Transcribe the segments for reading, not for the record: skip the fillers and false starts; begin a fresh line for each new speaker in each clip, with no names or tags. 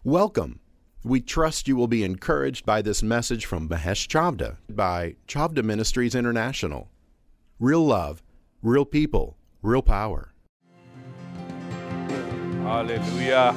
Welcome. We trust you will be encouraged by this message from Mahesh Chavda by Chavda Ministries International. Real love, real people, real power.
Hallelujah.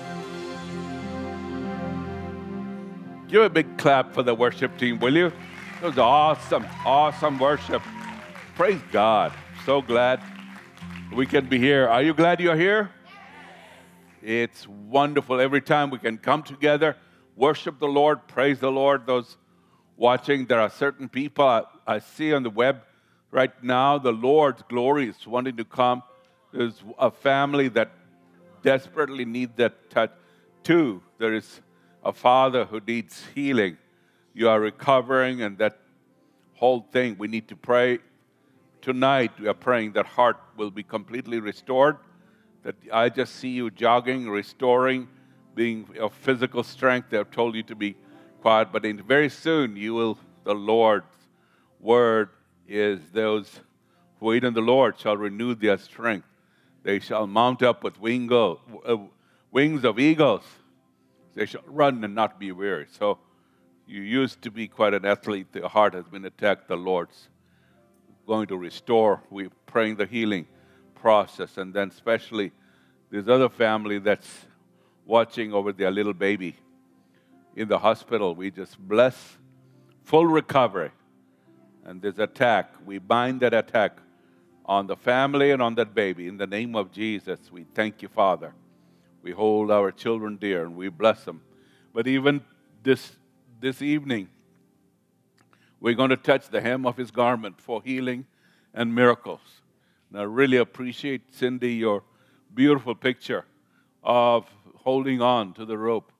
Give a big clap for the worship team, will you? It was awesome worship. Praise God. So glad we can be here. Are you glad you're here? It's wonderful. Every time we can come together, worship the Lord, praise the Lord. Those watching, there are certain people I see on the web right now. The Lord's glory is wanting to come. There's a family that desperately needs that touch. Two, there is a father who needs healing. You are recovering, and that whole thing, we need to pray. Tonight, we are praying that heart will be completely restored. That I just see you jogging, restoring, being of physical strength. They have told you to be quiet, but very soon the Lord's word is those who wait on the Lord shall renew their strength. They shall mount up with wings of eagles. They shall run and not be weary. So you used to be quite an athlete. The heart has been attacked. The Lord's going to restore. We're praying the healing process, and then especially this other family that's watching over their little baby in the hospital. We just bless full recovery. And this attack, we bind that attack on the family and on that baby. In the name of Jesus, we thank you, Father. We hold our children dear and we bless them. But even this evening, we're going to touch the hem of his garment for healing and miracles. And I really appreciate, Cindy, your beautiful picture of holding on to the rope.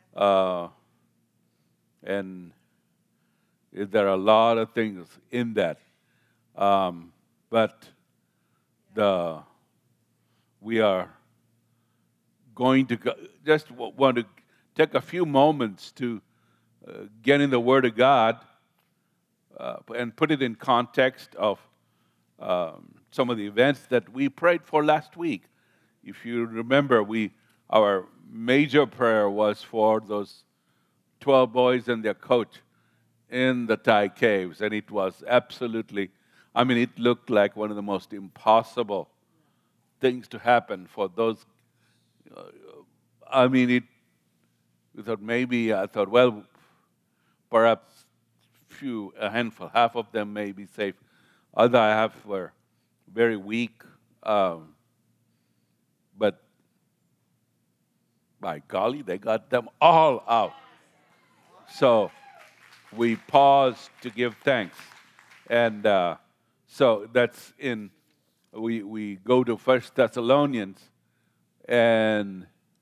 And there are a lot of things in that. But we are going to just want to take a few moments to get in the Word of God and put it in context of some of the events that we prayed for last week. If you remember, our major prayer was for those 12 boys and their coach in the Thai caves, and it was absolutely, it looked like one of the most impossible things to happen for those. I thought, well, perhaps a handful, half of them may be safe. Other half were very weak, but by golly, they got them all out. So we paused to give thanks. And so that's we go to 1 Thessalonians and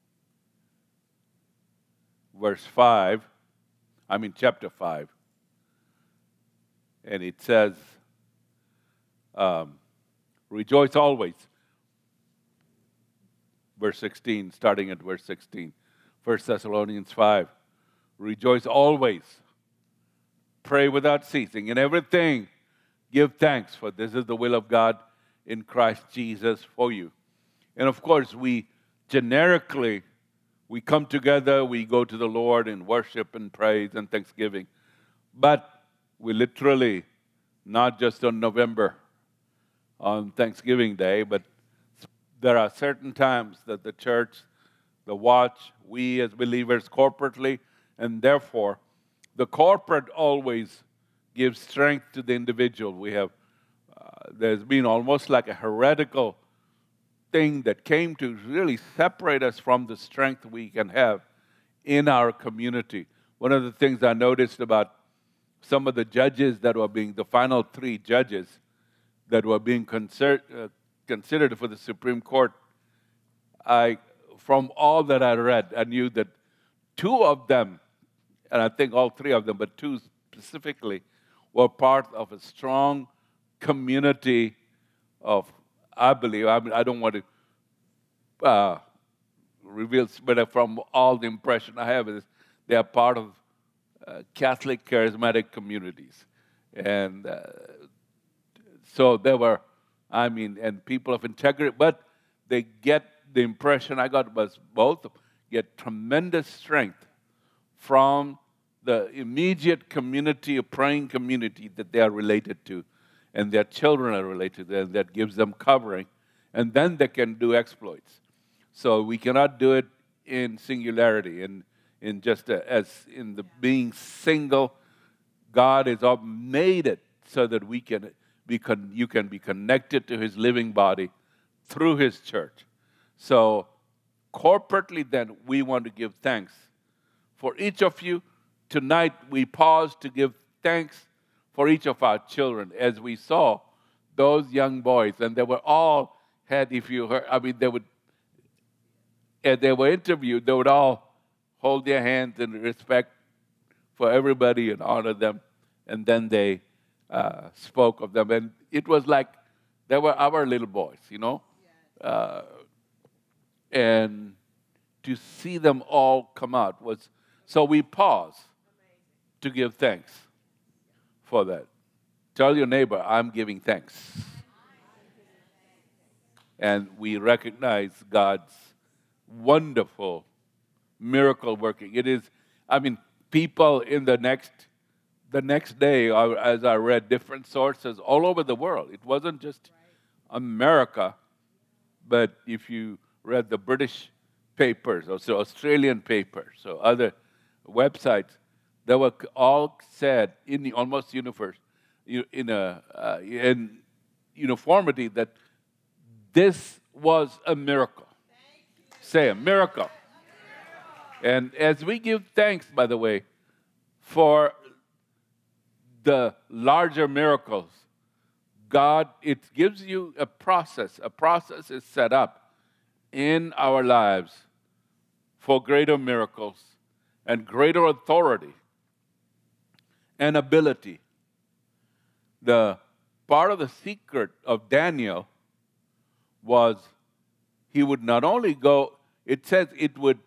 chapter 5. And it says, rejoice always. Verse 16, starting at verse 16. 1 Thessalonians 5. Rejoice always. Pray without ceasing. In everything, give thanks, for this is the will of God in Christ Jesus for you. And of course, we come together, we go to the Lord in worship and praise and thanksgiving. But we literally, not just on Thanksgiving Day, but there are certain times that the church, the watch, we as believers corporately, and therefore, the corporate always gives strength to the individual. We have, there's been almost like a heretical thing that came to really separate us from the strength we can have in our community. One of the things I noticed about some of the judges that were the final 3 judges that were being considered for the Supreme Court, from all that I read, I knew that 2 of them, and I think all 3 of them, but 2 specifically, were part of a strong community of, I believe, I don't want to reveal, but from all the impression I have is they are part of Catholic charismatic communities. And so there were, and people of integrity, but they get the impression I got was both get tremendous strength from the immediate community, a praying community that they are related to, and their children are related to, and that gives them covering, and then they can do exploits. So we cannot do it in singularity, in just as in the being single. God has made it so that we can you can be connected to His living body through His church. So corporately, then, we want to give thanks for each of you. Tonight, we pause to give thanks for each of our children as we saw those young boys, and they were all had, if you heard, I mean, as they were interviewed, they would all hold their hands in respect for everybody and honor them, and then they spoke of them. And it was like they were our little boys, you know? And to see them all come out was, so we pause to give thanks for that. Tell your neighbor, I'm giving thanks. And we recognize God's wonderful miracle working. It is, I mean, people in the next day, as I read different sources all over the world, it wasn't just America, but if you read the British papers, or so Australian papers, or other websites, they were all said in the almost universe, in uniformity, that this was a miracle. Say a miracle. And as we give thanks, by the way, for the larger miracles, God, it gives you a process. A process is set up in our lives for greater miracles and greater authority and ability. The part of the secret of Daniel was he would not only go, it says it would,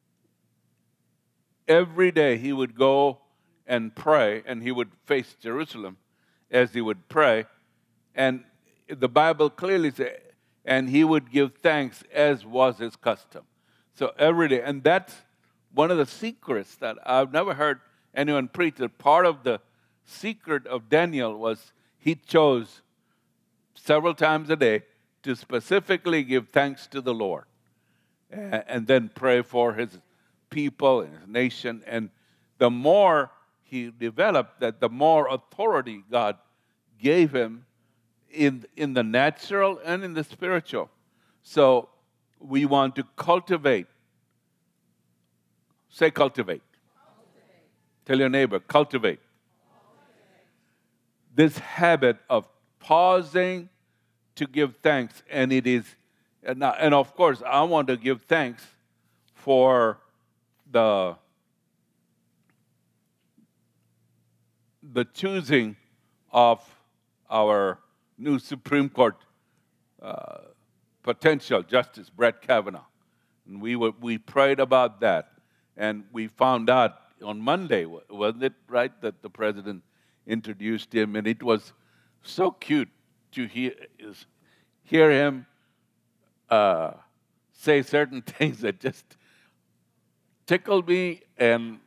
every day he would go and pray, and he would face Jerusalem as he would pray. And the Bible clearly says, and he would give thanks as was his custom. So every day, and that's one of the secrets that I've never heard anyone preach. That part of the secret of Daniel was he chose several times a day to specifically give thanks to the Lord, and then pray for his people and his nation. And the more he developed that, the more authority God gave him in the natural and in the spiritual. So we want to cultivate. Say cultivate. Tell your neighbor, cultivate. This habit of pausing to give thanks. And it is, and of course, I want to give thanks for the choosing of our new Supreme Court potential Justice Brett Kavanaugh. And we prayed about that, and we found out on Monday, wasn't it right, that the president introduced him, and it was so cute to hear him say certain things that just tickled me, and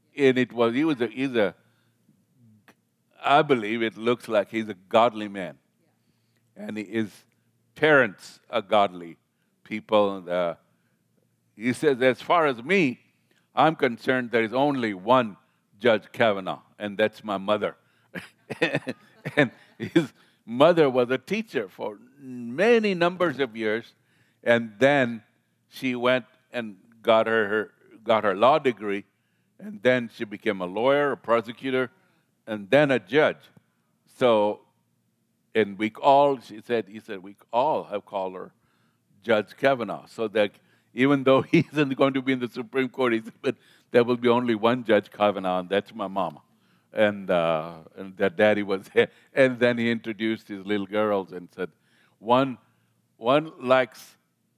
I believe it looks like he's a godly man, and his parents are godly people. He says, as far as me, I'm concerned, there is only one Judge Kavanaugh, and that's my mother. And his mother was a teacher for many numbers of years, and then she went and got her law degree, and then she became a lawyer, a prosecutor, and then a judge. So, and he said, we all have called her Judge Kavanaugh. So that even though he isn't going to be in the Supreme Court, he said, but there will be only one Judge Kavanaugh, and that's my mama. And that daddy was there. And then he introduced his little girls and said, one likes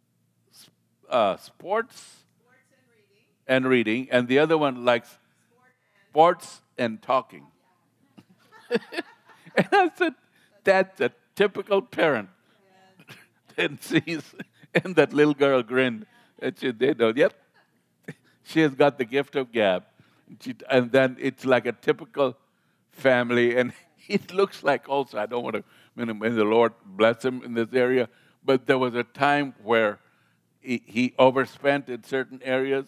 sports and reading, and the other one likes sports and talking. And I said, that's a typical parent. And that little girl grinned. And they know, yep, She has got the gift of gab. And then it's like a typical family. And it looks like also, I don't want to, may the Lord bless him in this area, but there was a time where he overspent in certain areas.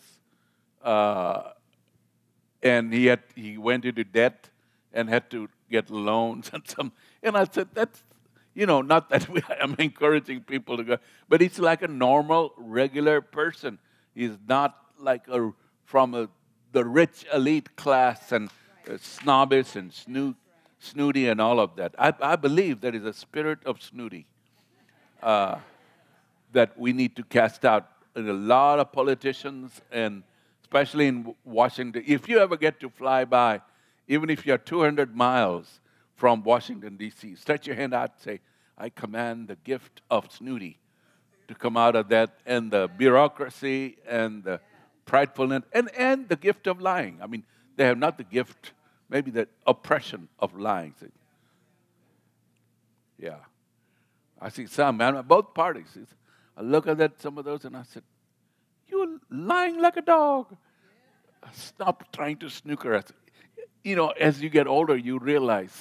And he went into debt and had to get loans and I said, that's, not that I'm encouraging people to go, but it's like a normal, regular person. He's not like from the rich elite class and snobbish and snooty and all of that. I believe there is a spirit of snooty that we need to cast out in a lot of politicians, and especially in Washington. If you ever get to fly by, even if you're 200 miles from Washington, D.C., stretch your hand out and say, I command the gift of snooty to come out of that, and the bureaucracy and the pridefulness and the gift of lying. I mean, they have not the gift, maybe the oppression of lying. Yeah. I see some, man, both parties. I look at that, some of those, and I said, you're lying like a dog. Stop trying to snooker us. As you get older, you realize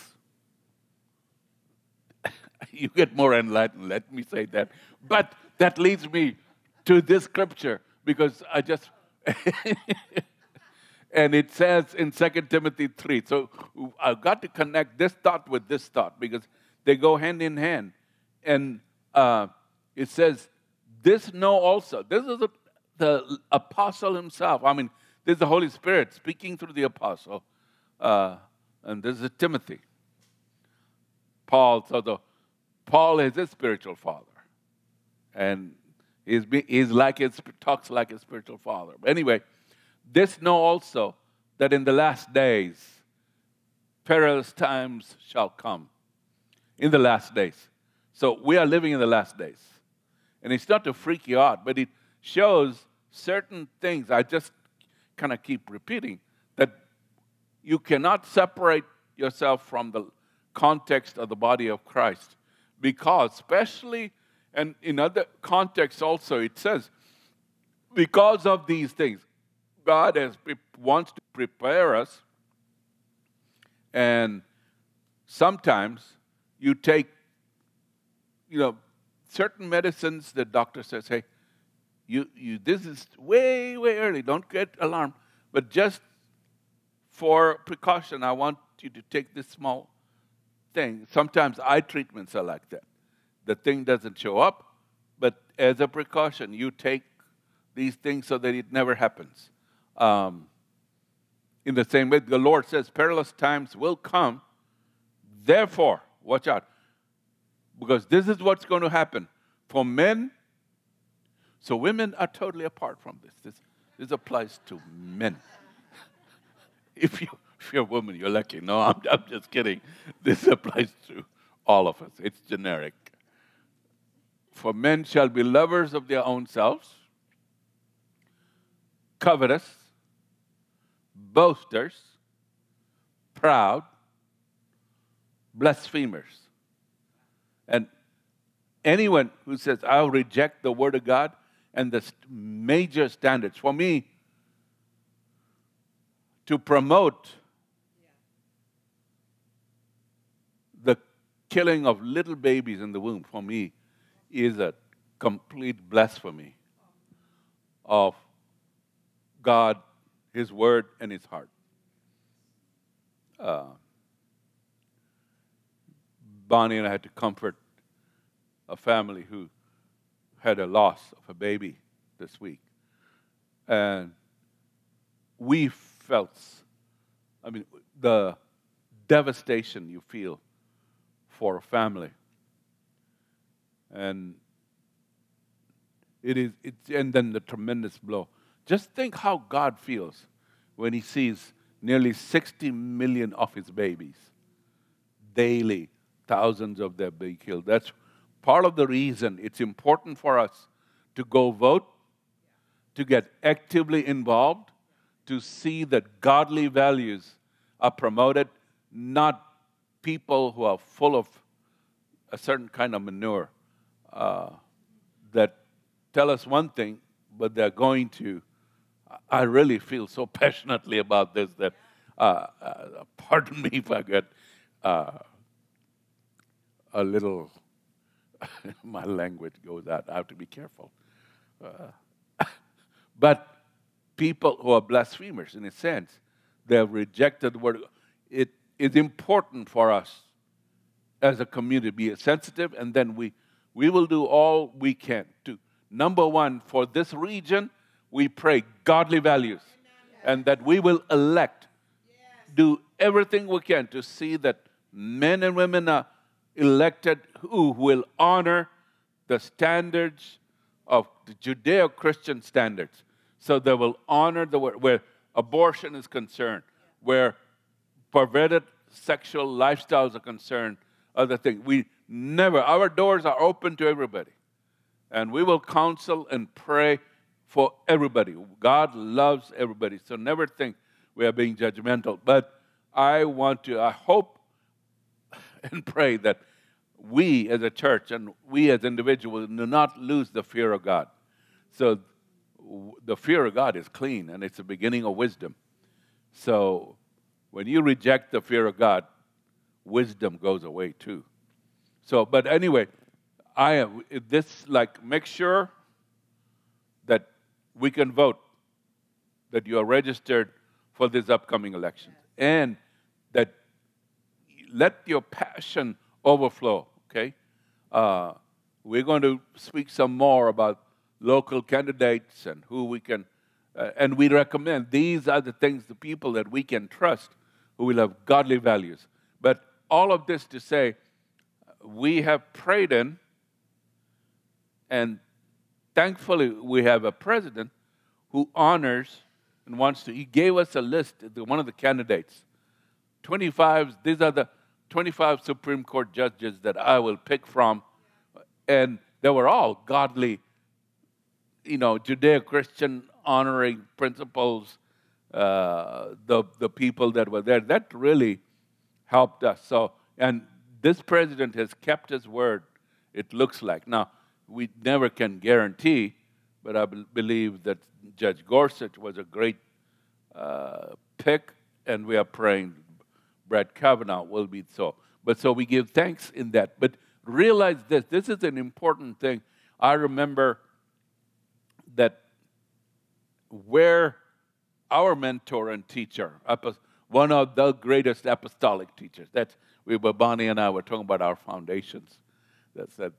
you get more enlightened, let me say that. But that leads me to this scripture, because I just, and it says in 2 Timothy 3. So I've got to connect this thought with this thought, because they go hand in hand. And it says, this know also. This is the apostle himself. I mean, this is the Holy Spirit speaking through the apostle. And this is Timothy. Paul is his spiritual father. And talks like his spiritual father. But anyway, this know also that in the last days, perilous times shall come. In the last days. So we are living in the last days. And it's not to freak you out, but it shows certain things. I just kind of keep repeating that you cannot separate yourself from the context of the body of Christ, because especially, and in other contexts also, it says, because of these things, God wants to prepare us, and sometimes you take, certain medicines, the doctor says, hey, this is way, way early. Don't get alarmed. But just for precaution, I want you to take this small thing. Sometimes eye treatments are like that. The thing doesn't show up, but as a precaution, you take these things so that it never happens. In the same way, the Lord says, perilous times will come. Therefore, watch out. Because this is what's going to happen for men. So women are totally apart from this. This applies to men. If you're a woman, you're lucky. No, I'm just kidding. This applies to all of us. It's generic. For men shall be lovers of their own selves, covetous, boasters, proud, blasphemers. And anyone who says, I'll reject the word of God and the major standards, for me, to promote the killing of little babies in the womb, for me, is a complete blasphemy of God, His word, and His heart. Bonnie and I had to comfort a family who had a loss of a baby this week. And we felt, the devastation you feel for a family. And and then the tremendous blow. Just think how God feels when He sees nearly 60 million of His babies daily, thousands of them being killed. That's part of the reason it's important for us to go vote, to get actively involved, to see that godly values are promoted, not people who are full of a certain kind of manure that tell us one thing, but they're going to I really feel so passionately about this that, pardon me if I get a little, my language goes out. I have to be careful. But people who are blasphemers, in a sense, they have rejected the word. It is important for us as a community to be sensitive, and then we will do all we can to, number one, for this region, we pray godly values, and that we will elect, do everything we can to see that men and women are elected who will honor the standards of the Judeo-Christian standards. So they will honor the word, where abortion is concerned, where perverted sexual lifestyles are concerned, other things. Our doors are open to everybody. And we will counsel and pray for everybody. God loves everybody, so never think we are being judgmental. But I hope and pray that we as a church and we as individuals do not lose the fear of God. So the fear of God is clean, and it's the beginning of wisdom. So when you reject the fear of God, wisdom goes away too. So, but anyway, make sure that we can vote, that you are registered for this upcoming election, and that let your passion overflow, okay? We're going to speak some more about local candidates and who we can, and we recommend these are the things, the people that we can trust who will have godly values. But all of this to say, we have prayed in, and thankfully we have a president who honors and wants to. He gave us a list, one of the candidates, 25, these are the 25 Supreme Court judges that I will pick from, and they were all godly, Judeo-Christian honoring principles, the people that were there. That really helped us. So, and this president has kept his word, it looks like. Now, we never can guarantee, but I believe that Judge Gorsuch was a great pick, and we are praying Brett Kavanaugh will be so. But so we give thanks in that. But realize this is an important thing. I remember that where our mentor and teacher, one of the greatest apostolic teachers, Bonnie and I were talking about our foundations. That said,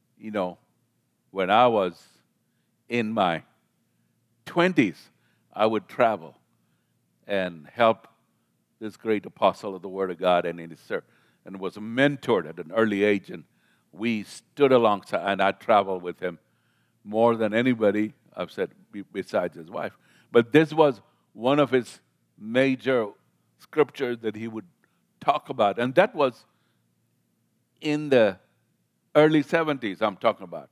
when I was in my 20s, I would travel and help this great apostle of the Word of God, and was mentored at an early age, and we stood alongside, and I traveled with him more than anybody, I've said, besides his wife. But this was one of his major scriptures that he would talk about, and that was in the early 70s I'm talking about,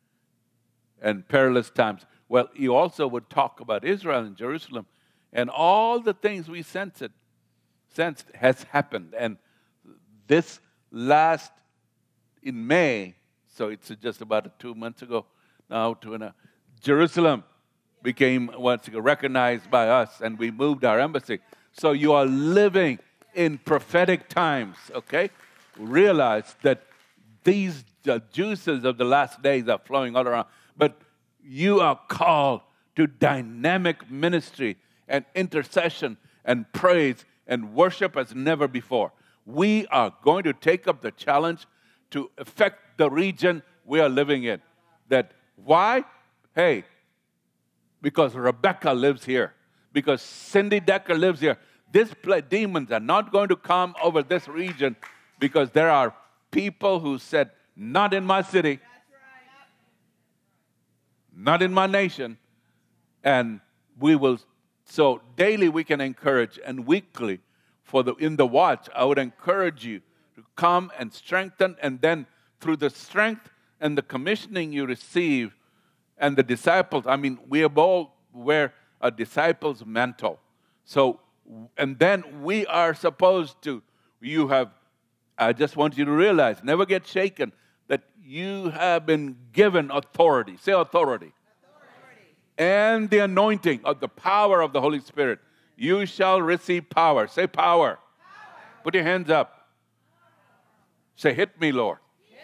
and perilous times. Well, he also would talk about Israel and Jerusalem, and all the things we sensed has happened. And this last, in May, so it's just about 2 months ago now, Jerusalem became once again recognized by us, and we moved our embassy. So you are living in prophetic times, okay? Realize that these juices of the last days are flowing all around, but you are called to dynamic ministry and intercession and praise and worship as never before. We are going to take up the challenge to affect the region we are living in. Why? Hey, because Rebecca lives here. Because Cindy Decker lives here. These demons are not going to come over this region, because there are people who said, not in my city, not in my nation. And we will, so daily we can encourage, and weekly in the watch, I would encourage you to come and strengthen, and then through the strength and the commissioning you receive, and the disciples, we all wear a disciple's mantle. So, and then we are supposed to, I just want you to realize, never get shaken, that you have been given authority. Say authority. and the anointing of the power of the Holy Spirit, you shall receive power. Say power. Put your hands up. Say, hit me, Lord.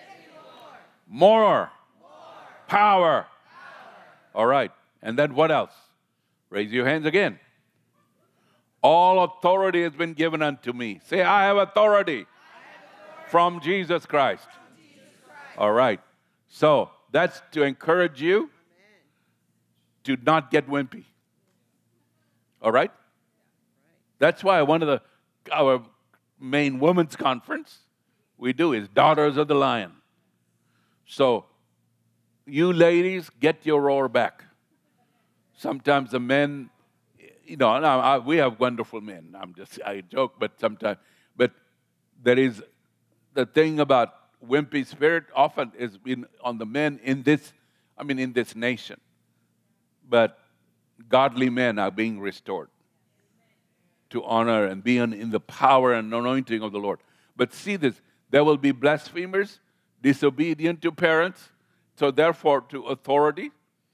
More. Power. All right. And then what else? Raise your hands again. All authority has been given unto me. Say, I have authority from Jesus Christ. All right. So that's to encourage you to not get wimpy. All right? That's why our main women's conference we do is Daughters of the Lion. So you ladies, get your roar back. Sometimes the men, we have wonderful men. I joke, but there is the thing about wimpy spirit often is been on the men in this nation. But godly men are being restored to honor and be in the power and anointing of the Lord. But see this, there will be blasphemers, disobedient to parents, so therefore to authority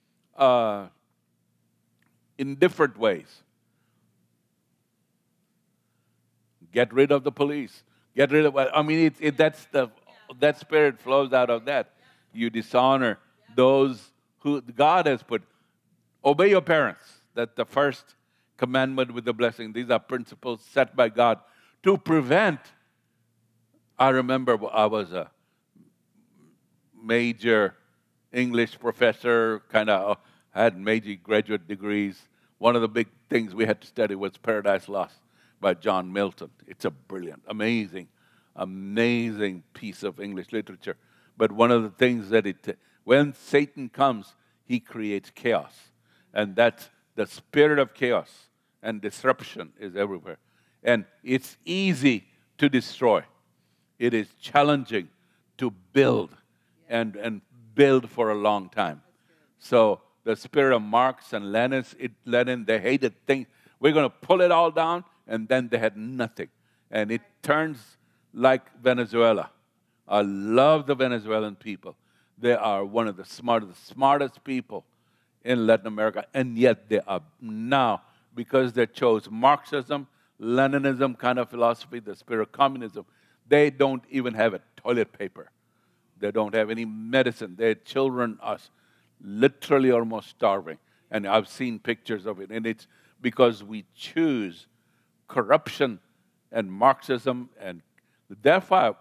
in different ways. Get rid of the police. Get rid of, that spirit flows out of that. You dishonor those who God has put. Obey your parents. That's the first commandment with the blessing. These are principles set by God to prevent. I remember I was a major English professor, I had major graduate degrees. One of the big things we had to study was Paradise Lost by John Milton. It's a brilliant, amazing piece of English literature. But one of the things that when Satan comes, he creates chaos. And that's the spirit of chaos and disruption is everywhere. And it's easy to destroy. It is challenging to build and build for a long time. So the spirit of Marx and Lenin, they hated things. We're going to pull it all down, and then they had nothing. And it turns like Venezuela. I love the Venezuelan people. They are one of the smartest people in Latin America, and yet they are now, because they chose Marxism, Leninism kind of philosophy, the spirit of communism, they don't even have a toilet paper. They don't have any medicine. Their children are literally almost starving. And I've seen pictures of it. And it's because we choose corruption and Marxism. And therefore,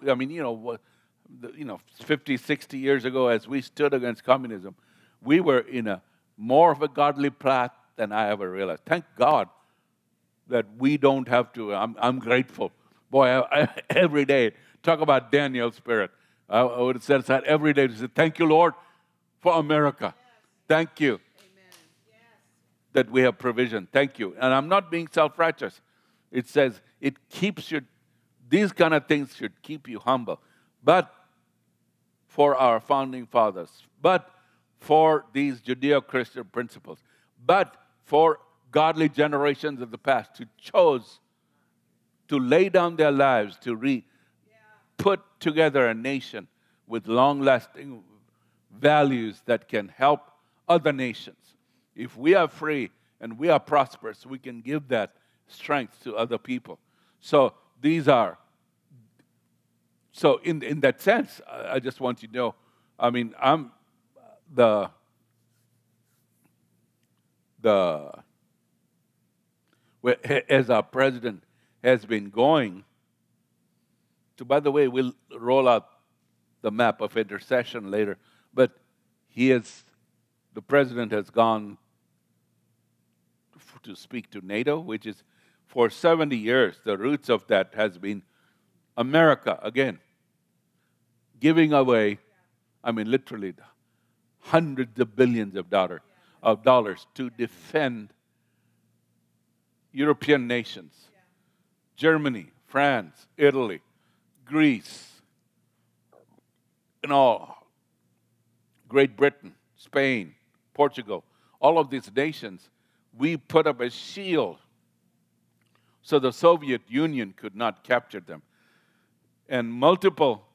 50, 60 years ago, as we stood against communism, we were in a more of a godly path than I ever realized. Thank God that we don't have to. I'm grateful. Boy, every day, talk about Daniel's spirit. I would set aside every day to say, thank you, Lord, for America. Yes. Thank you. Amen. Yes. That we have provision. Thank you. And I'm not being self-righteous. It says these kind of things should keep you humble. But for our founding fathers, but for these Judeo-Christian principles, but for godly generations of the past who chose to lay down their lives to put together a nation with long-lasting values that can help other nations. If we are free and we are prosperous, we can give that strength to other people. So in that sense, I just want you to know, I'm as our president has been going, by the way, we'll roll out the map of intercession later, but the president has gone to speak to NATO, which is for 70 years, the roots of that has been America, again, giving away, literally hundreds of billions of dollars to defend European nations, Germany, France, Italy, Greece, and all, Great Britain, Spain, Portugal, all of these nations, we put up a shield so the Soviet Union could not capture them. And multiple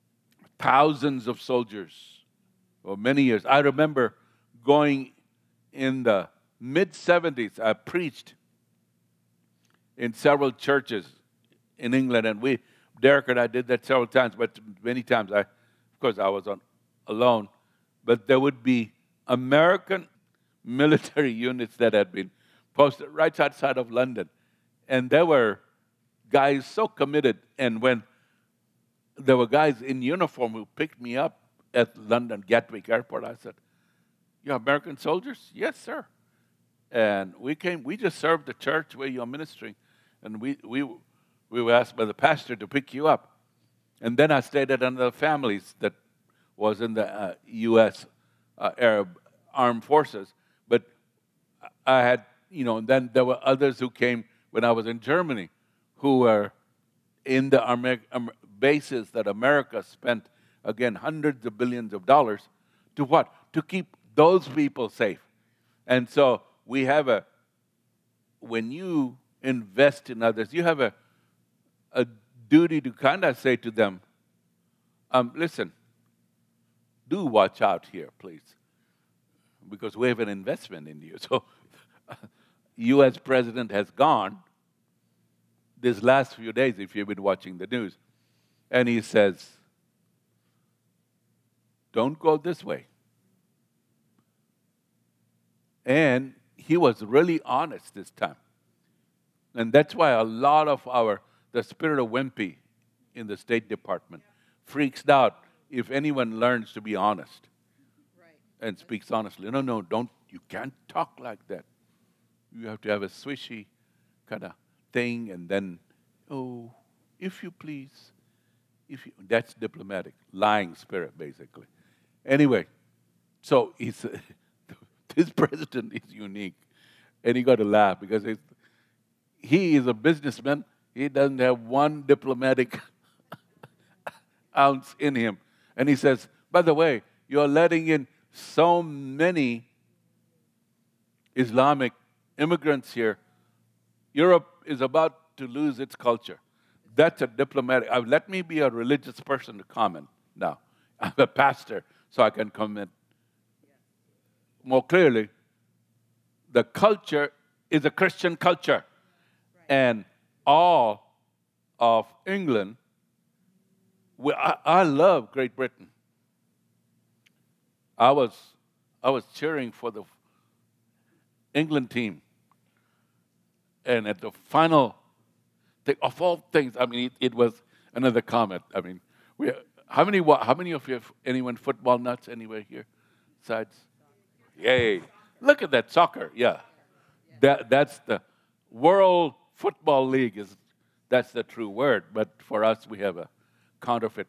thousands of soldiers for many years. I remember going in the mid-70s, I preached in several churches in England, and Derek and I did that several times, but many times, of course, I was alone, but there would be American military units that had been posted right outside of London, and there were guys so committed, and when there were guys in uniform who picked me up at London Gatwick Airport, I said, "You're American soldiers?" "Yes, sir." And we just served the church where you're ministering, and we were asked by the pastor to pick you up. And then I stayed at another families that was in the U.S. Arab Armed Forces. But I had, and then there were others who came when I was in Germany who were in the bases that America spent, again, hundreds of billions of dollars to what? To keep those people safe. And so we have when you invest in others, you have a duty to kind of say to them, listen, do watch out here, please, because we have an investment in you. So U.S. president has gone these last few days, if you've been watching the news, and he says, don't go this way. And he was really honest this time. And that's why a lot of the spirit of wimpy in the State Department freaks out if anyone learns to be honest and speaks honestly. No, you can't talk like that. You have to have a swishy kind of thing, and then, if you please, that's diplomatic, lying spirit, basically. Anyway, so this president is unique, and you got to laugh because he is a businessman. He doesn't have one diplomatic ounce in him. And he says, by the way, you're letting in so many Islamic immigrants here. Europe is about to lose its culture. That's a diplomatic. Let me be a religious person to comment now. I'm a pastor, so I can comment more clearly. The culture is a Christian culture. And all of England, I love Great Britain. I was cheering for the England team. And at the final thing, of all things, it was another comment. How many of you have anyone football nuts anywhere here? Besides? Yay. Look at that, soccer, yeah. That's the World Football League, that's the true word, but for us, we have a counterfeit.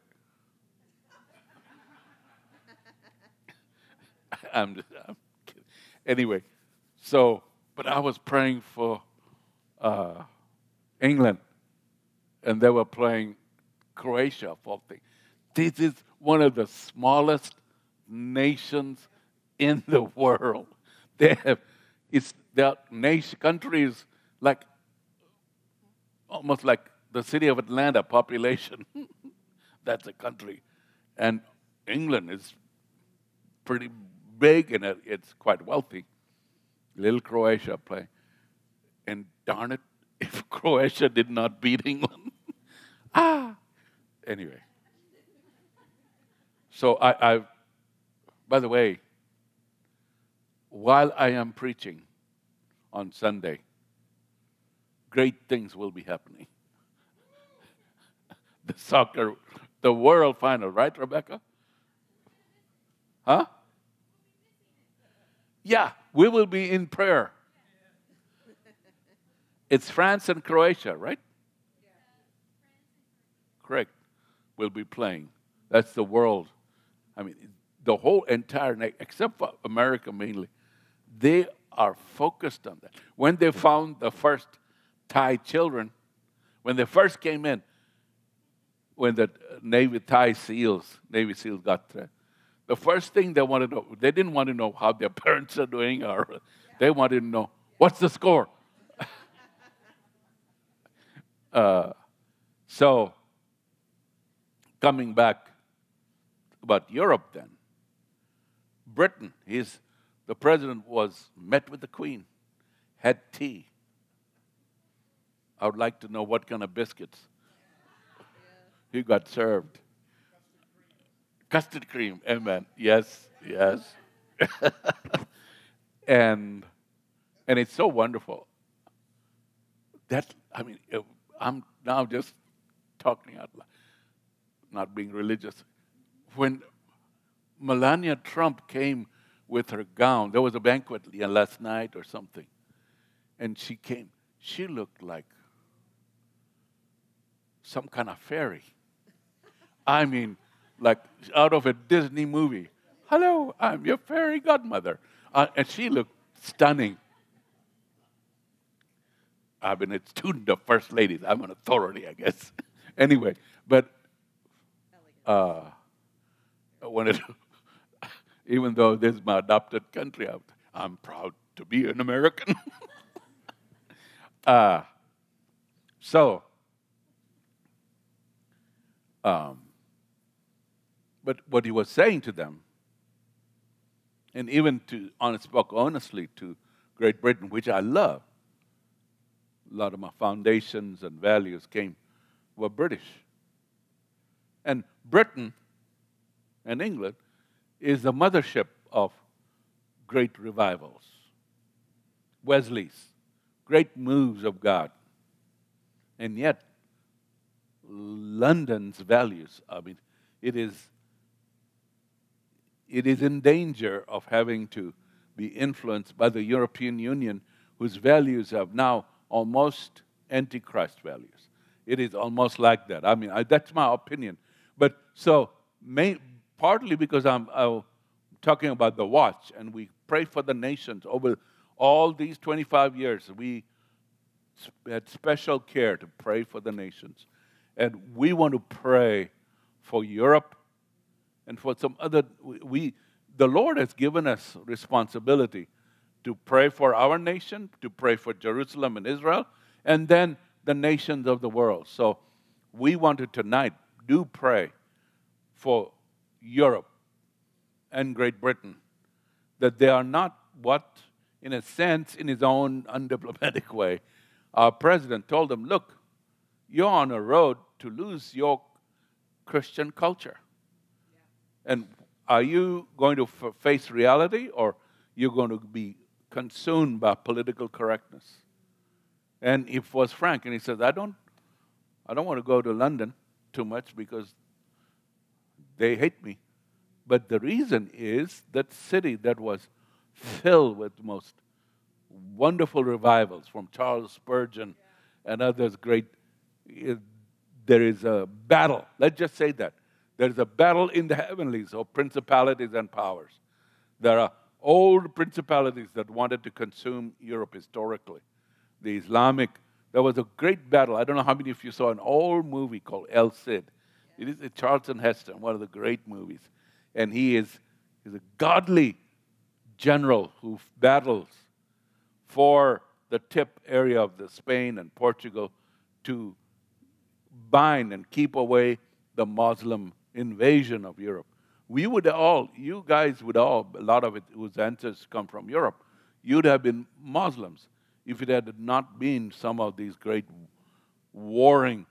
I'm kidding. Anyway, but I was praying for England, and they were playing Croatia, of all things. This is one of the smallest nations in the world. Their country is almost like the city of Atlanta population. That's a country. And England is pretty big, and it's quite wealthy. Little Croatia playing. And darn it, if Croatia did not beat England. Anyway. So by the way, while I am preaching on Sunday, great things will be happening. The world final, right, Rebecca? Huh? Yeah, we will be in prayer. It's France and Croatia, right? Correct. We'll be playing. That's the world. The whole entire, except for America mainly, they are focused on that. When they found the first Thai children, when they first came in, when the Navy SEALs got there, the first thing they wanted to know, they didn't want to know how their parents are doing, or they wanted to know, what's the score? So, coming back about Europe then, Britain is The president met with the Queen, had tea. I would like to know what kind of biscuits he got served. Custard cream, amen. Yes, yes. and it's so wonderful. I'm now just talking out loud, not being religious. When Melania Trump came with her gown, there was a banquet last night or something, and she came. She looked like some kind of fairy. I mean, like out of a Disney movie. Hello, I'm your fairy godmother. And she looked stunning. I've been a student of first ladies. I'm an authority, I guess. Anyway, but I wanted to, even though this is my adopted country, I'm proud to be an American. But what he was saying to them, and even spoke honestly to Great Britain, which I love. A lot of my foundations and values were British. And Britain and England is the mothership of great revivals, Wesley's, great moves of God. And yet, London's values, it is in danger of having to be influenced by the European Union, whose values are now almost antichrist values. It is almost like that. That's my opinion. But partly because I'm talking about the watch, and we pray for the nations over all these 25 years. We had special care to pray for the nations. And we want to pray for Europe and for some other. The Lord has given us responsibility to pray for our nation, to pray for Jerusalem and Israel, and then the nations of the world. So we wanted tonight do pray for Europe and Great Britain, that they are not what, in a sense, in his own undiplomatic way, our president told them, look, you're on a road to lose your Christian culture. Yeah. And are you going to face reality, or you're going to be consumed by political correctness? And he was frank, and he said, I don't want to go to London too much because they hate me. But the reason is that city that was filled with the most wonderful revivals from Charles Spurgeon and others great, there is a battle. Let's just say that. There is a battle in the heavenlies of principalities and powers. There are old principalities that wanted to consume Europe historically. The Islamic, there was a great battle. I don't know how many of you saw an old movie called El Cid. It is a Charlton Heston, one of the great movies. And he's a godly general who battles for the tip area of Spain and Portugal to bind and keep away the Muslim invasion of Europe. You guys would all, a lot of it, whose ancestors come from Europe, you'd have been Muslims if it had not been some of these great warring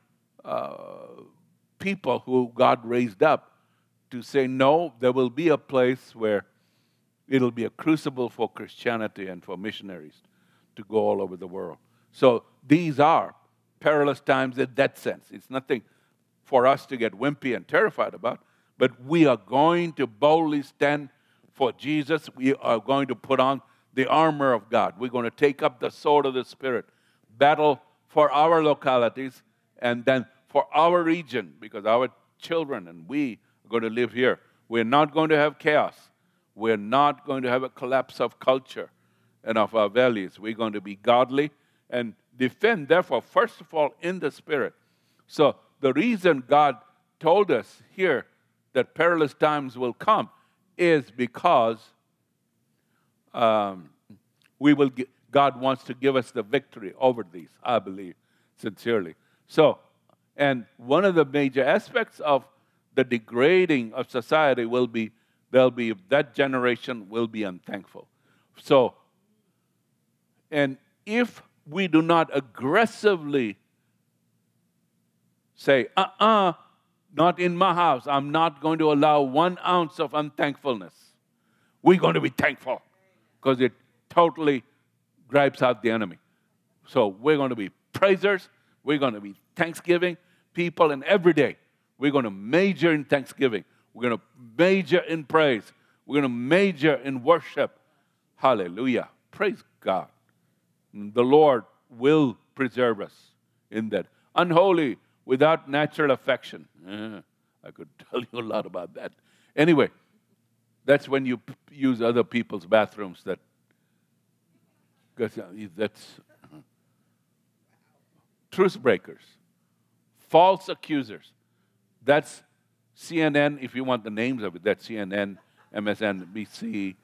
people who God raised up to say, no, there will be a place where it'll be a crucible for Christianity and for missionaries to go all over the world. So these are perilous times in that sense. It's nothing for us to get wimpy and terrified about, but we are going to boldly stand for Jesus. We are going to put on the armor of God. We're going to take up the sword of the Spirit, battle for our localities, and then for our region, because our children and we are going to live here. We're not going to have chaos. We're not going to have a collapse of culture and of our values. We're going to be godly and defend, therefore, first of all, in the Spirit. So the reason God told us here that perilous times will come is because God wants to give us the victory over these, I believe, sincerely. So, and one of the major aspects of the degrading of society will be that generation will be unthankful. So, and if we do not aggressively say, not in my house, I'm not going to allow 1 ounce of unthankfulness, we're going to be thankful because it totally drives out the enemy. So we're going to be praisers, we're going to be thanksgiving people, and every day we're going to major in thanksgiving. We're going to major in praise. We're going to major in worship. Hallelujah. Praise God. The Lord will preserve us in that. Unholy, without natural affection. I could tell you a lot about that. Anyway, that's when you use other people's bathrooms. That's truce breakers, false accusers. That's CNN, if you want the names of it. That's CNN, MSNBC,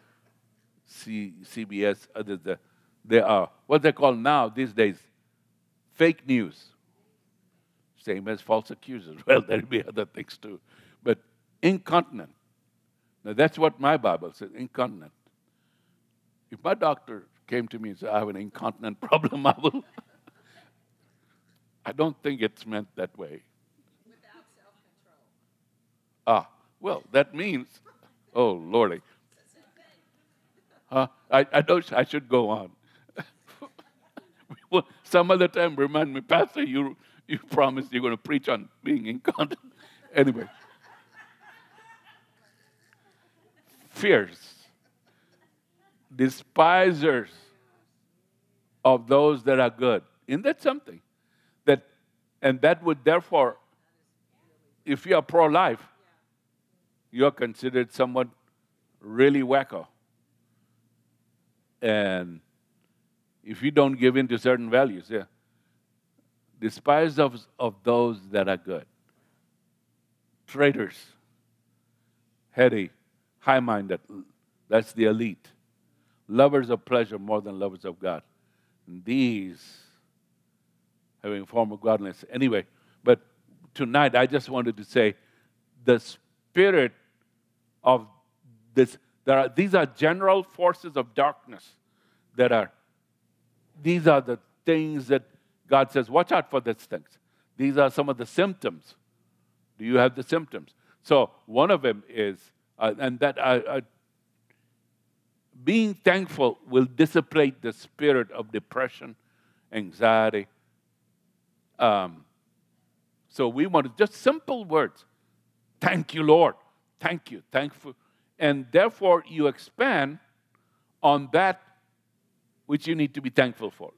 CBS. They are what they call now these days fake news. Same as false accusers. Well, there'll be other things too. But incontinent. Now, that's what my Bible says, incontinent. If my doctor came to me and said, I have an incontinent problem, I will. I don't think it's meant that way.
Without self-control.
Well, that means, oh, Lordy. I know I should go on. Some other time, remind me, Pastor, you promised you're going to preach on being incontinent. Anyway. Fierce. Despisers of those that are good. Isn't that something? And that would therefore, if you are pro-life, you are considered someone really wacko. And if you don't give in to certain values, despise of those that are good. Traitors, heady, high-minded, that's the elite. Lovers of pleasure more than lovers of God. And these, having a form of godliness. Anyway, but tonight I just wanted to say the spirit of this, these are general forces of darkness these are the things that God says, watch out for these things. These are some of the symptoms. Do you have the symptoms? So one of them is, being thankful will dissipate the spirit of depression, anxiety. So we want to, just simple words. Thank you, Lord. Thank you. Thankful. And therefore, you expand on that which you need to be thankful for.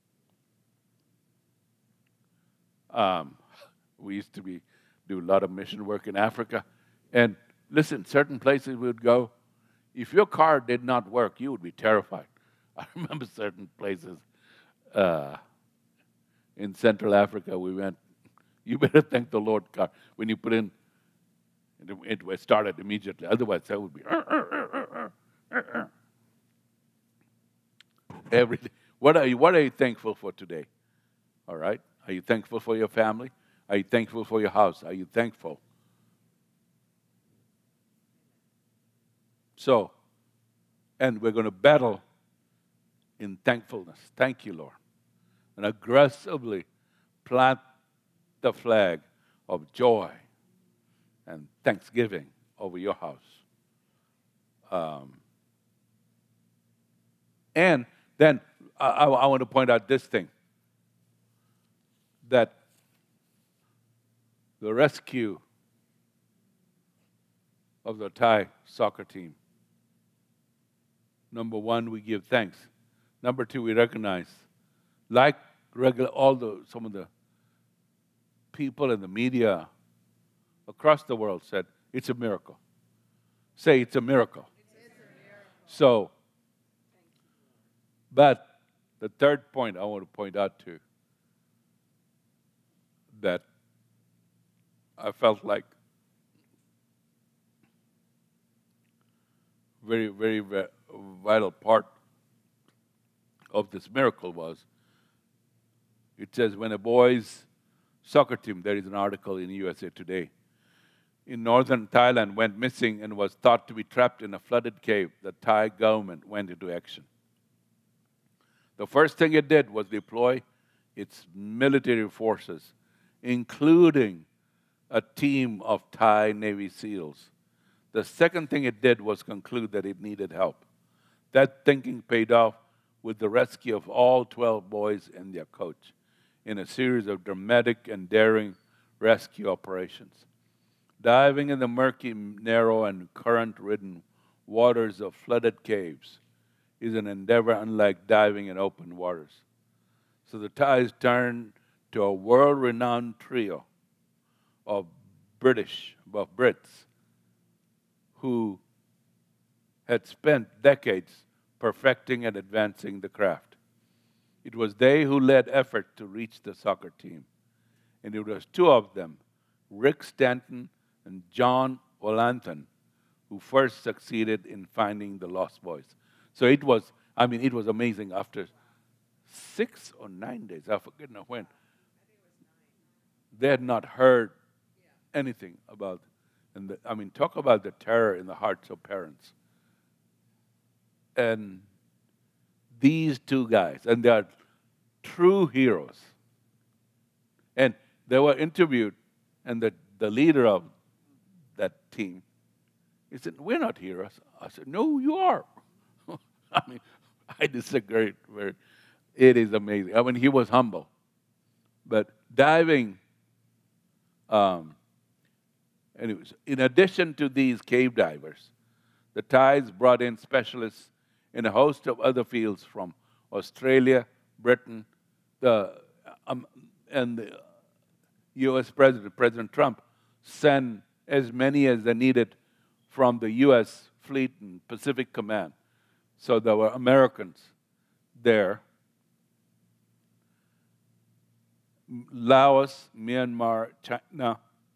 We used to do a lot of mission work in Africa. And listen, certain places we would go, if your car did not work, you would be terrified. I remember certain places in Central Africa, we went, you better thank the Lord car. When you put in, it started immediately. Otherwise, that would be everything. What are you thankful for today? All right? Are you thankful for your family? Are you thankful for your house? Are you thankful? So, and we're going to battle in thankfulness. Thank you, Lord. And aggressively plant the flag of joy and thanksgiving over your house. And then I want to point out this thing, that the rescue of the Thai soccer team. Number one, we give thanks. Number two, we recognize, like some of the people in the media across the world said, it's a miracle. Say, it's a miracle.
It's a miracle.
So, but the third point I want to point out to, that I felt like very, very vital part of this miracle was, it says when a boys' soccer team, there is an article in USA Today, in northern Thailand went missing and was thought to be trapped in a flooded cave, the Thai government went into action. The first thing it did was deploy its military forces, including a team of Thai Navy SEALs. The second thing it did was conclude that it needed help. That thinking paid off with the rescue of all 12 boys and their coach in a series of dramatic and daring rescue operations. Diving in the murky, narrow, and current-ridden waters of flooded caves is an endeavor unlike diving in open waters. So the Thais turned to a world-renowned trio of Brits, who had spent decades perfecting and advancing the craft. It was they who led effort to reach the soccer team. And it was two of them, Rick Stanton and John O'Lanthan, who first succeeded in finding the lost boys. So it was amazing. After 6 or 9 days, I forget now when, they had not heard anything about it. And talk about the terror in the hearts of parents. And these two guys, and they are true heroes. And they were interviewed, and the leader of that team, he said, "We're not heroes." I said, "No, you are." I disagree. It is amazing. He was humble. But diving, anyways, in addition to these cave divers, the Thais brought in specialists in a host of other fields from Australia, Britain, and the U.S. President Trump, sent as many as they needed from the U.S. Fleet and Pacific Command. So there were Americans there. Laos, Myanmar, China.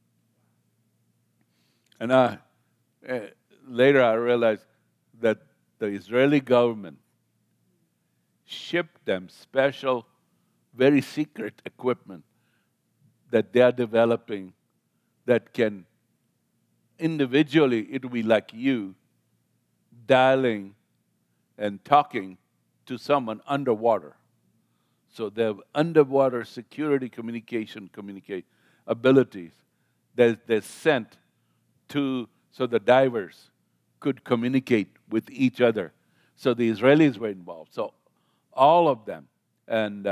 And later I realized that the Israeli government shipped them special, very secret equipment that they are developing that can individually, it will be like you dialing and talking to someone underwater. So they have underwater security communication abilities that they sent to, so the divers could communicate with each other. So the Israelis were involved. So all of them. And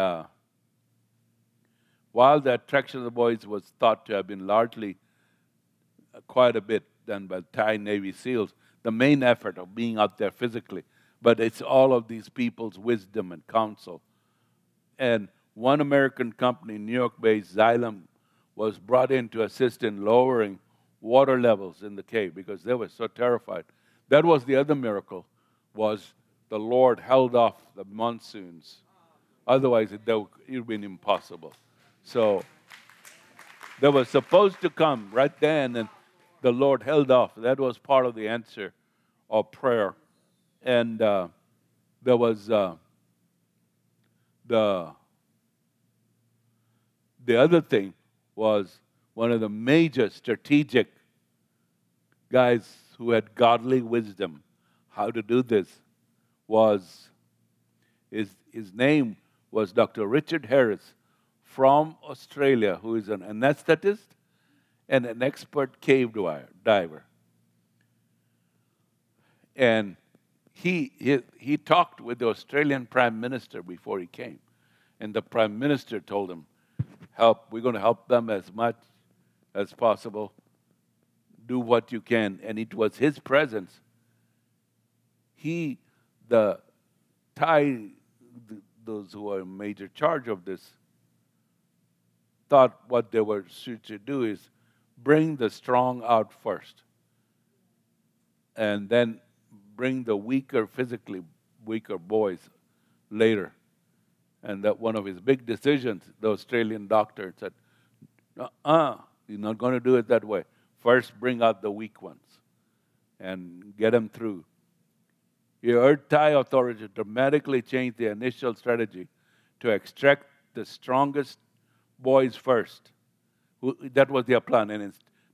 while the attraction of the boys was thought to have been largely quite a bit done by Thai Navy SEALs, the main effort of being out there physically, but it's all of these people's wisdom and counsel. And one American company, New York-based Xylem, was brought in to assist in lowering water levels in the cave because they were so terrified. That was the other miracle, was the Lord held off the monsoons. Otherwise, it would have been impossible. So they were supposed to come right then, and the Lord held off. That was part of the answer of prayer. And there was the other thing was one of the major strategic guys who had godly wisdom how to do this was, his name was Dr. Richard Harris from Australia, who is an anesthetist and an expert cave diver. And he talked with the Australian Prime Minister before he came. And the Prime Minister told him, we're going to help them as much as possible. Do what you can. And it was his presence. The Thai, those who are in major charge of this, thought what they were to do is bring the strong out first. And then bring the physically weaker boys later. And that one of his big decisions, the Australian doctor said, you're not going to do it that way. First, bring out the weak ones and get them through. He urged Thai authorities to dramatically change their initial strategy to extract the strongest boys first. That was their plan, and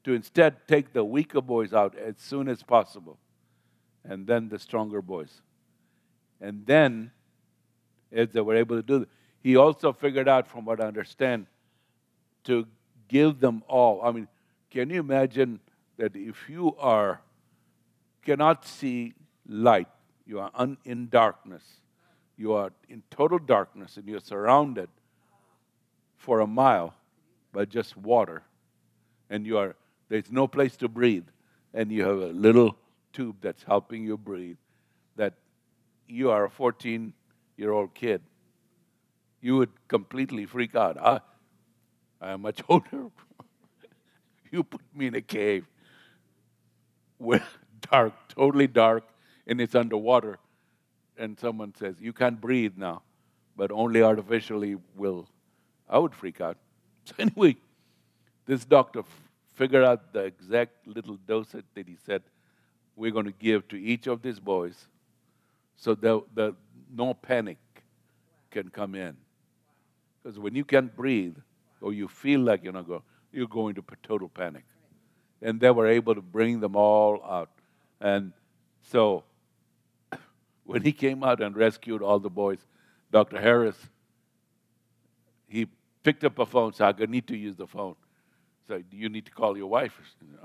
to instead take the weaker boys out as soon as possible, and then the stronger boys. And then, as they were able to do that, he also figured out, from what I understand, to give them all. I mean, can you imagine that if you cannot see light, you are in darkness, you are in total darkness, and you're surrounded for a mile by just water, and there's no place to breathe, and you have a little tube that's helping you breathe, that you are a 14-year-old kid, you would completely freak out. I am much older. You put me in a cave where dark, totally dark, and it's underwater, and someone says, you can't breathe now, but only artificially will. I would freak out. So anyway, this doctor figured out the exact little dosage that he said we're going to give to each of these boys so that no panic can come in. Because when you can't breathe or you feel like you're going to total panic. And they were able to bring them all out. And so when he came out and rescued all the boys, Dr. Harris, he picked up a phone, said, I need to use the phone. So, do you need to call your wife?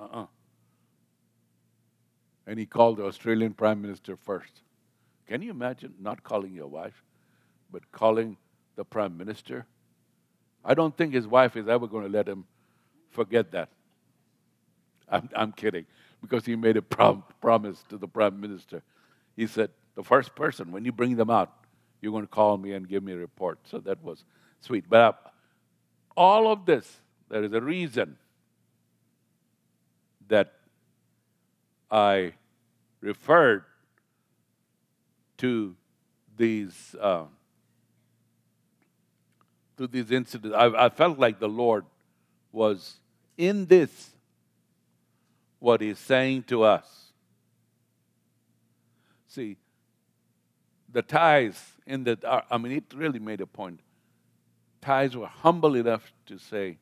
And he called the Australian Prime Minister first. Can you imagine not calling your wife, but calling the Prime Minister? I don't think his wife is ever going to let him forget that. I'm kidding, because he made a promise to the Prime Minister. He said, the first person, when you bring them out, you're going to call me and give me a report. So that was sweet. But all of this, there is a reason that I referred to these incidents. I felt like the Lord was in this, what He's saying to us. See, the tithes it really made a point. Tithes were humble enough to say,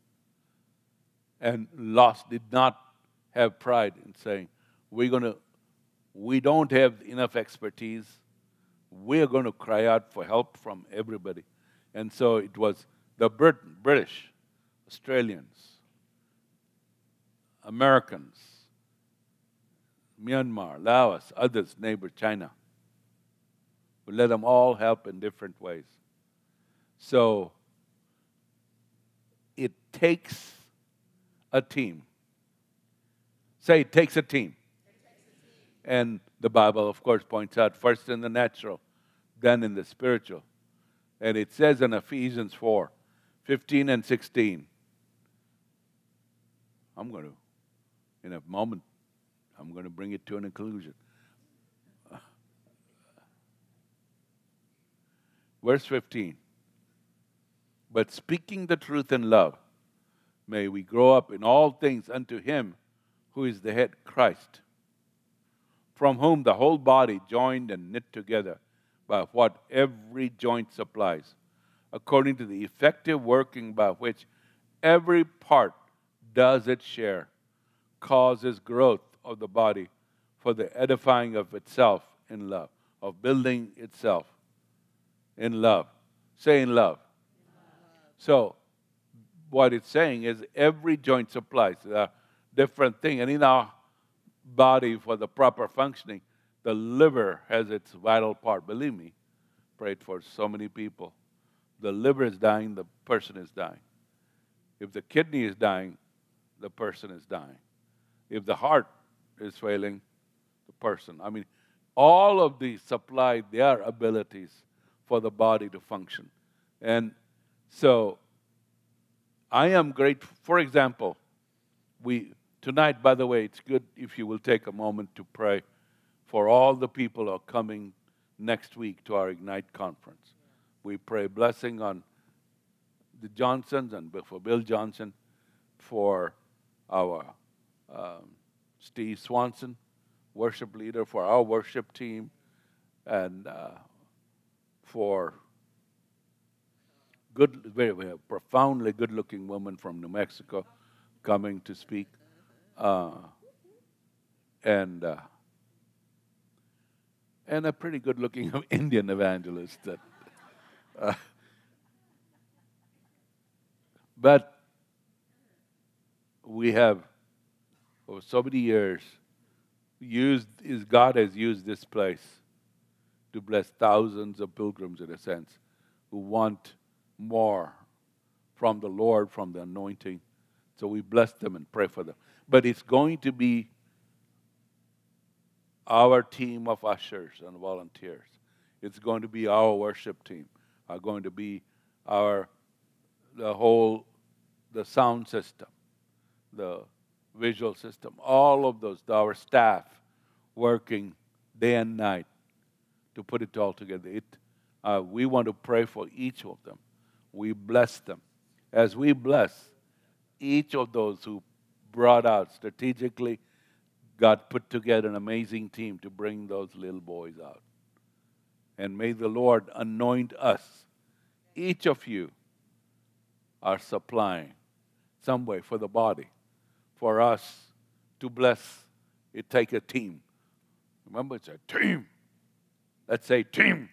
and did not have pride in saying, we don't have enough expertise. We're going to cry out for help from everybody. And so it was the British, Australians, Americans, Myanmar, Laos, others, neighbor China. We let them all help in different ways. So it takes a team. Say, it takes a team. And the Bible, of course, points out first in the natural, then in the spiritual. And it says in Ephesians 4:15 and 16, in a moment, I'm going to bring it to an conclusion. Verse 15, but speaking the truth in love, may we grow up in all things unto Him who is the head, Christ, from whom the whole body, joined and knit together by what every joint supplies, according to the effective working by which every part does its share, causes growth of the body for the edifying of itself in love, of building itself in love. Say in love. So, what it's saying is every joint supplies a different thing. And in our body, for the proper functioning, the liver has its vital part. Believe me, prayed for so many people. The liver is dying, the person is dying. If the kidney is dying, the person is dying. If the heart is failing, the person. All of these supply their abilities for the body to function. And so, I am grateful. For example, tonight, by the way, it's good if you will take a moment to pray for all the people who are coming next week to our Ignite conference. We pray blessing on the Johnsons and for Bill Johnson, for our Steve Swanson, worship leader, for our worship team, and for very profoundly good-looking woman from New Mexico coming to speak. and a pretty good-looking Indian evangelist. But we have, for so many years, God has used this place to bless thousands of pilgrims, in a sense, who want more from the Lord, from the anointing. So we bless them and pray for them. But it's going to be our team of ushers and volunteers. It's going to be our worship team. Are going to be the sound system, the visual system, all of those, our staff working day and night to put it all together. We want to pray for each of them. We bless them. As we bless each of those who brought out strategically, God put together an amazing team to bring those little boys out. And may the Lord anoint us. Each of you are supplying some way for the body. For us to bless, it takes a team. Remember, it's a team. Let's say team.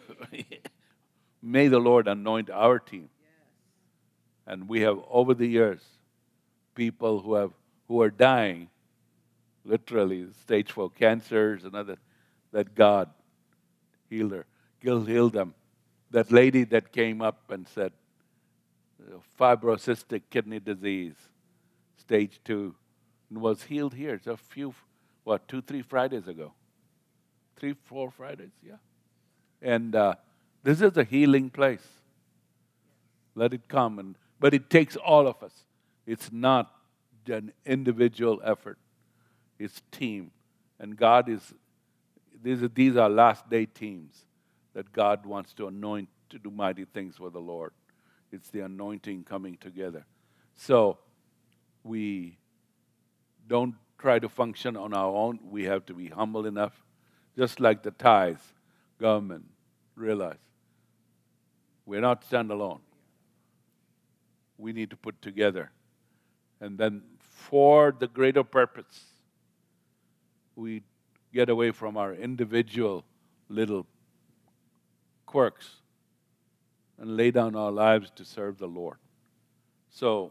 May the Lord anoint our team. And we have, over the years, people who are dying, literally stage 4 cancers and other, that God healed them. That lady that came up and said, fibrocystic kidney disease, stage 2, and was healed here. It's a few, 2-3 Fridays ago. 3-4 Fridays, yeah. And this is a healing place. Let it come. But it takes all of us. It's not an individual effort. It's team. And God these are last day teams that God wants to anoint to do mighty things for the Lord. It's the anointing coming together. So we don't try to function on our own. We have to be humble enough. Just like the tithes, government, realize we're not standalone. We need to put together. And then for the greater purpose, we get away from our individual little quirks and lay down our lives to serve the Lord. So,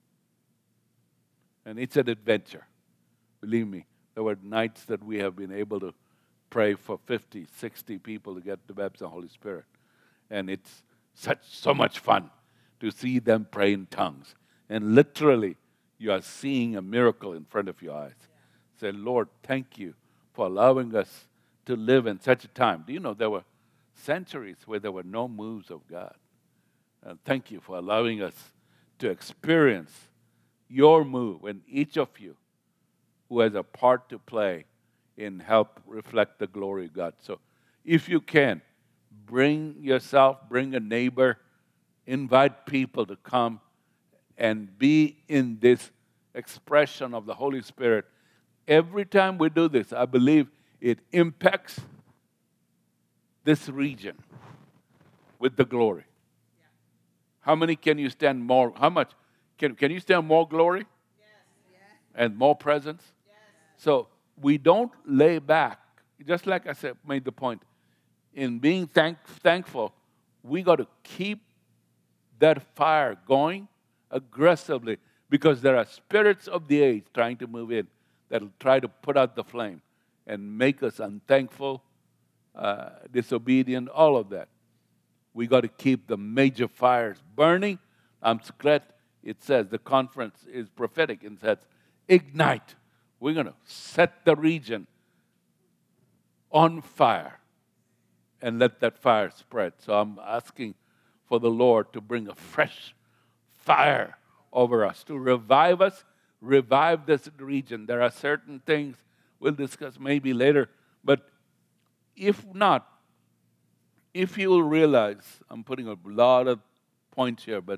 and it's an adventure. Believe me, there were nights that we have been able to pray for 50, 60 people to get the baptism of the Holy Spirit. And it's so much fun to see them pray in tongues. And literally, you are seeing a miracle in front of your eyes. Say, Lord, thank you for allowing us to live in such a time. Do you know there were centuries where there were no moves of God? And thank you for allowing us to experience your move, and each of you who has a part to play in help reflect the glory of God. So if you can, bring yourself, bring a neighbor, invite people to come and be in this expression of the Holy Spirit. Every time we do this, I believe it impacts this region with the glory. Yeah. How many can you stand more? How much? Can you stand more glory? Yes. And more presence? Yes. So we don't lay back. Just like I said, made the point. In being thankful, we got to keep that fire going aggressively, because there are spirits of the age trying to move in that will try to put out the flame and make us unthankful, disobedient, all of that. We got to keep the major fires burning. I'm glad it says the conference is prophetic and says, ignite. We're going to set the region on fire and let that fire spread. So I'm asking for the Lord to bring a fresh fire over us, to revive us, revive this region. There are certain things we'll discuss maybe later, but if not, if you will realize, I'm putting a lot of points here, but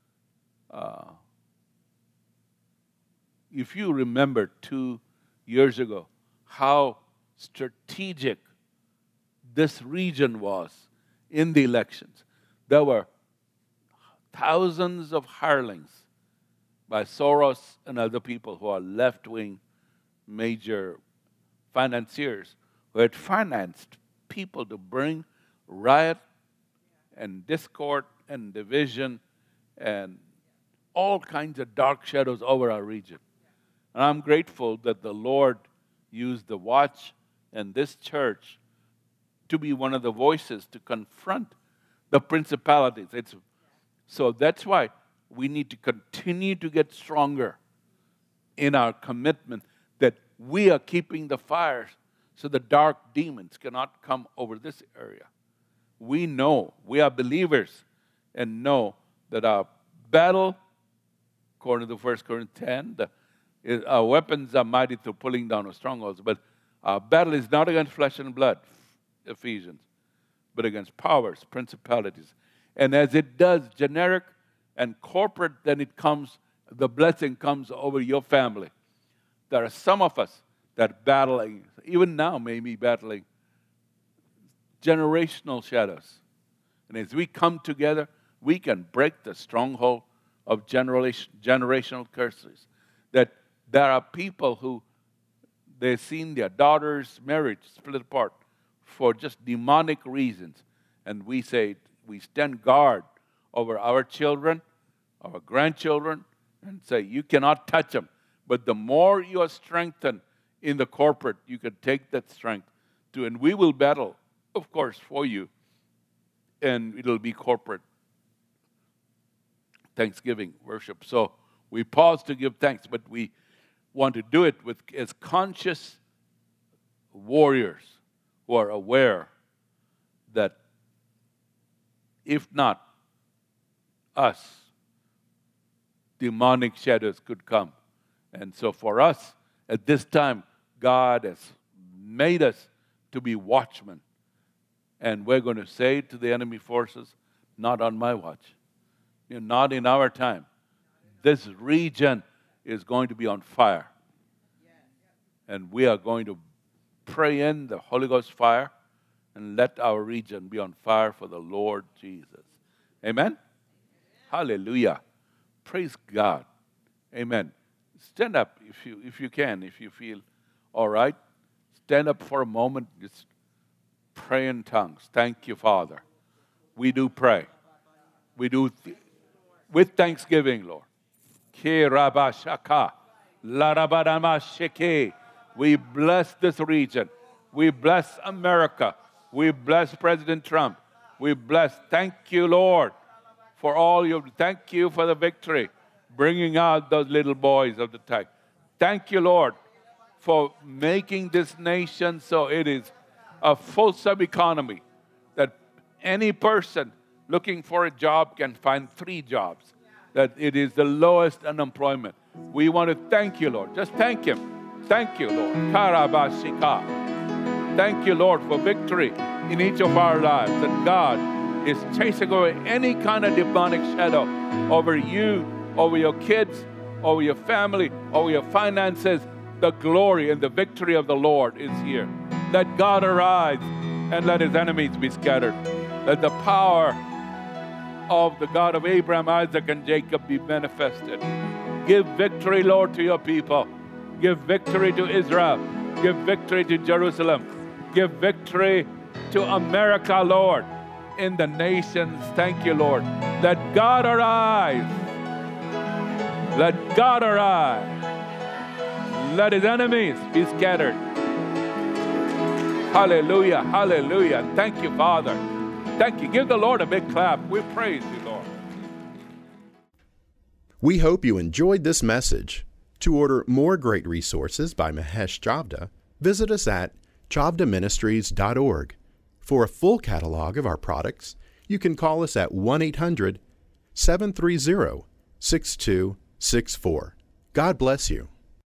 if you remember 2 years ago how strategic this region was in the elections, there were thousands of hirelings by Soros and other people who are left-wing major financiers who had financed people to bring riot and discord and division and all kinds of dark shadows over our region. And I'm grateful that the Lord used the Watch and this church to be one of the voices to confront the principalities. So that's why we need to continue to get stronger in our commitment that we are keeping the fires so the dark demons cannot come over this area. We know, we are believers and know that our battle, according to 1 Corinthians 10, our weapons are mighty through pulling down of strongholds, but our battle is not against flesh and blood, Ephesians, but against powers, principalities. And as it does generic and corporate, then the blessing comes over your family. There are some of us that are battling, even now may be battling, generational shadows. And as we come together, we can break the stronghold of generational curses. That there are people who, they've seen their daughter's marriage split apart for just demonic reasons. And we say, we stand guard over our children, our grandchildren, and say, you cannot touch them. But the more you are strengthened in the corporate, you can take that strength to, and we will battle, of course, for you. And it'll be corporate Thanksgiving worship. So we pause to give thanks, but we want to do it as conscious warriors who are aware that if not us, demonic shadows could come. And so for us, at this time, God has made us to be watchmen. And we're going to say to the enemy forces, not on my watch. Not in our time. This region is going to be on fire. And we are going to pray in the Holy Ghost fire and let our region be on fire for the Lord Jesus. Amen? Hallelujah. Praise God. Amen. Stand up if you can, if you feel all right. Stand up for a moment. Just pray in tongues. Thank you, Father. We do pray. We do with thanksgiving, Lord. Ke rabashaka, larabadamashike. We bless this region. We bless America. We bless President Trump. We bless. Thank you, Lord, for all you. Thank you for the victory, bringing out those little boys of the tech. Thank you, Lord, for making this nation so it is a fulsome economy, that any person looking for a job can find 3 jobs, that it is the lowest unemployment. We want to thank you, Lord. Just thank Him. Thank you, Lord. Karabashika. Thank you, Lord, for victory in each of our lives. That God is chasing away any kind of demonic shadow over you, over your kids, over your family, over your finances. The glory and the victory of the Lord is here. Let God arise and let His enemies be scattered. Let the power of the God of Abraham, Isaac, and Jacob be manifested. Give victory, Lord, to your people. Give victory to Israel. Give victory to Jerusalem. Give victory to America, Lord, in the nations. Thank you, Lord. Let God arise. Let God arise. Let His enemies be scattered. Hallelujah, hallelujah. Thank you, Father. Thank you. Give the Lord a big clap. We praise you, Lord.
We hope you enjoyed this message. To order more great resources by Mahesh Chavda, visit us at chavdaministries.org. For a full catalog of our products, you can call us at 1-800-730-6264. God bless you.